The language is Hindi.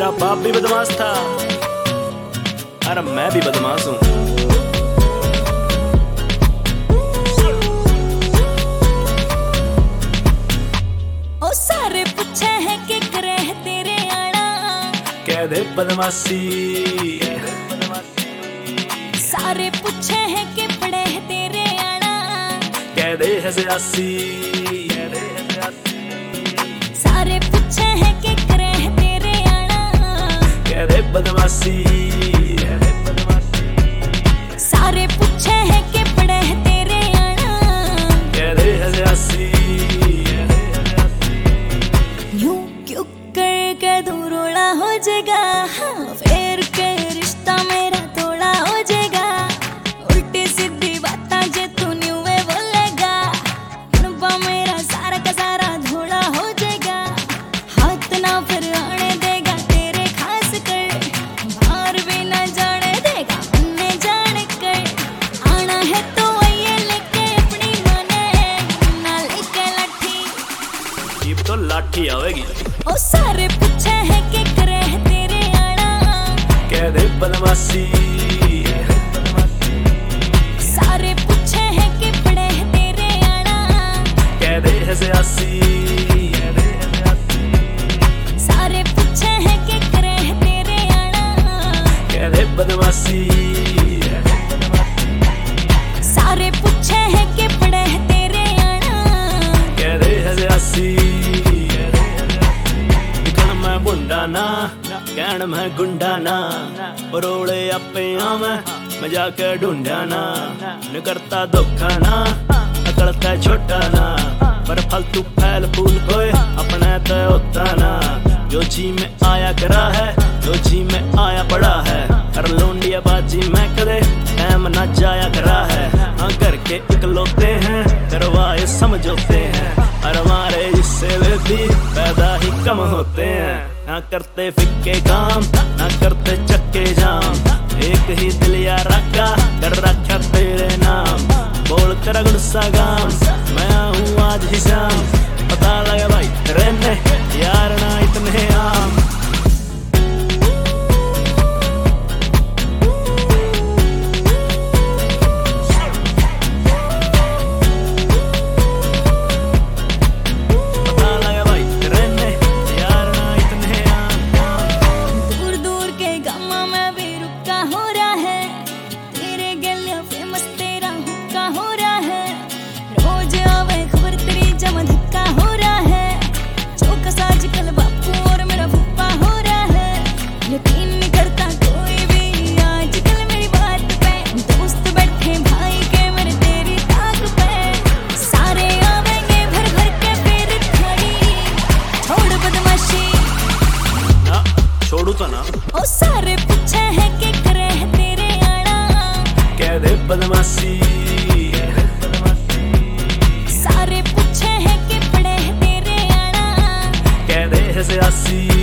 तेरा बाप भी बदमाश था, अरे मैं भी बदमाश हूँ। ओ सारे पूछे हैं कि करे है तेरे आना, कह दे बदमाशी। सारे पूछे हैं कि पढ़े है तेरे आना, कह दे है सियासी। सारे पूछे हैं कि करे है तेरे आना, कह दे बदमाशी। सारे पूछे हैं कि पढ़े है तेरे आना, कह दे है सियासी। यूं क्यों करके तू रोड़ा हो जाएगा, हाँ, फिर के रिश्ता मेरा थोड़ा हो जाएगा। उल्टी सीधी बातें जे तू न्यू में बोलेगा, अनुभव मेरा सारा का सारा धोड़ा हो जाएगा। हाथ ना फिर आने देगा तेरे खास कर, बाहर भी ना जाने देगा अन्य जान कर। आना है तो ये लेके अपनी माने, ना लेके लाठी। ये तो लाठी आवेगी। ओ सारे पूछे हैं कि करे है तेरे आना, कह दे बदमाशी। सारे पूछे हैं कि पढ़े है तेरे आना, कह दे है सियासी। सारे पूछे हैं कि करे है तेरे आना, कह दे बदमाशी। सारे पूछे हैं कि पढ़े है तेरे आना, कह दे है सियासी। मैं बुंडा ना कहण मैं गुंडा ना, रोले आपे मैं जाके ढूंढा ना। न करता धोखा ना, अकड़ता छोटा ना, पर फालतू फैल फूल कोई अपने तो होता ना। जो जी में आया करा है, जो जी में आया पड़ा है, कर लोंडिया बाजी मैं कदे टाइम ना जाया करा है। हाँ करके इकलौते हैं, करवाए समझौते हैं, और हमारे इससे भी पैदा ही कम होते हैं। ना करते फिक्के काम, ना करते चक्के जाम, एक ही दिल यार रखा कर रखा तेरे नाम। बोल कर गुस्सा गाम, मैं हूँ आज ही शाम, पता लगा भाई रहने यार ना इतने आम। यकीन नहीं करता कोई भी आजकल मेरी बात पे, दोस्त बैठे भाई के मेरे तेरी ताक पे। सारे आवेंगे भर भर के फिर खड़ी, छोड़ बदमाशी ना छोड़ू तो ना। ओ सारे पूछे हैं कि करे है तेरे आना, कह दे बदमाशी। सारे पूछे हैं कि पढ़े है तेरे आना, कह दे है सियासी।